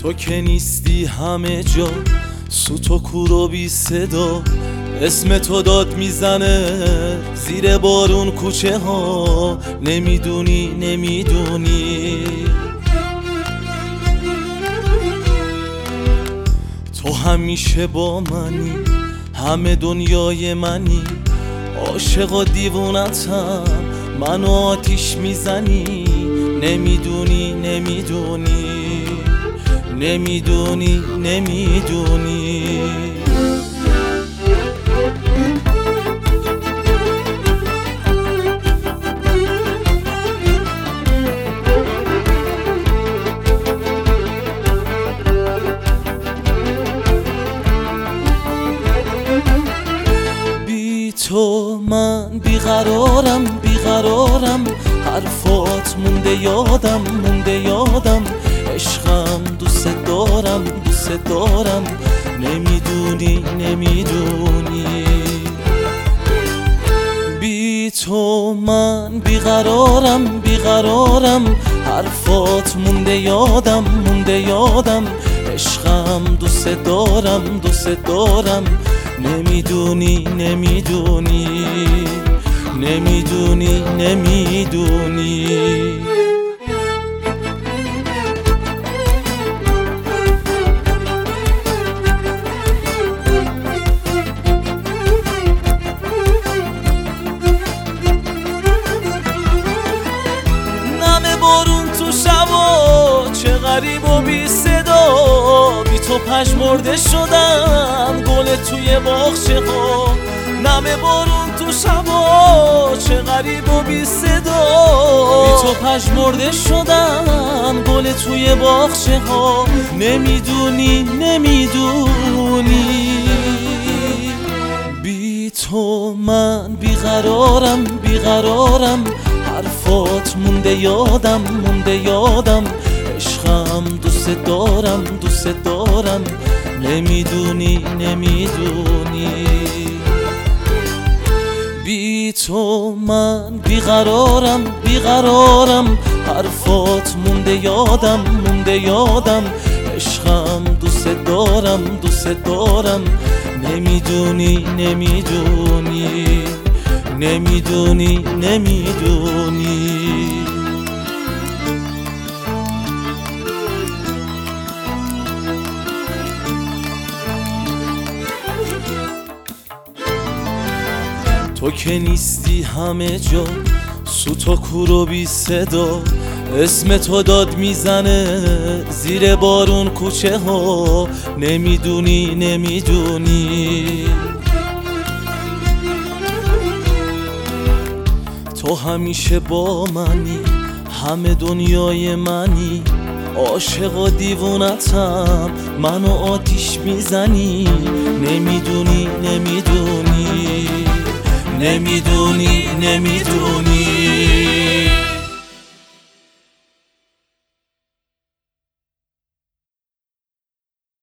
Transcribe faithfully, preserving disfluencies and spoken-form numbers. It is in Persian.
تو که نیستی همه جا، سوت و کور و بی صدا، اسم تو داد میزنه زیر بارون کوچه ها. نمیدونی نمیدونی تو همیشه با منی، همه دنیای منی، عاشق و دیوونتم، منو آتیش میزنی. نمیدونی نمیدونی نمیدونی نمیدونی بی تو من بیقرارم بیقرارم، حرفات مونده یادم مونده یادم، عشقم دوست دارم دوست دارم. نمیدونی نمیدونی بی تو من بیقرارم بیقرارم، حرفات مونده یادم مونده یادم، عشقم دوست دارم دوست دارم. نمیدونی نمیدونی نمیدونی نمیدونی نم بارون تو شبا چه غریب و بی صدا، بی تو پژمرده شدم گل توی باغچه ها. نم بارون تو شبا چه غریب و بی صدا، بی تو پژمرده شدم گل توی باغچه ها. نمیدونی نمیدونی بی تو من بیقرارم بیقرارم، حرفات مونده یادم مونده یادم، عشقم دوست دارم دوست دارم. نمیدونی نمیدونی بی تو من بیقرارم بیقرارم، حرفات مونده یادم مونده یادم، عشقم دوست دارم دوست دارم. نمیدونی نمیدونی نمیدونی نمیدونی تو که نیستی همه جا، سوت و کور و بی صدا، اسم تو داد میزنه زیر بارون کوچه ها. نمیدونی نمیدونی تو همیشه با منی، همه دنیای منی، عاشق و دیوونتم، منو آتیش میزنی. نمیدونی نمیدونی نمیدونی نمیدونی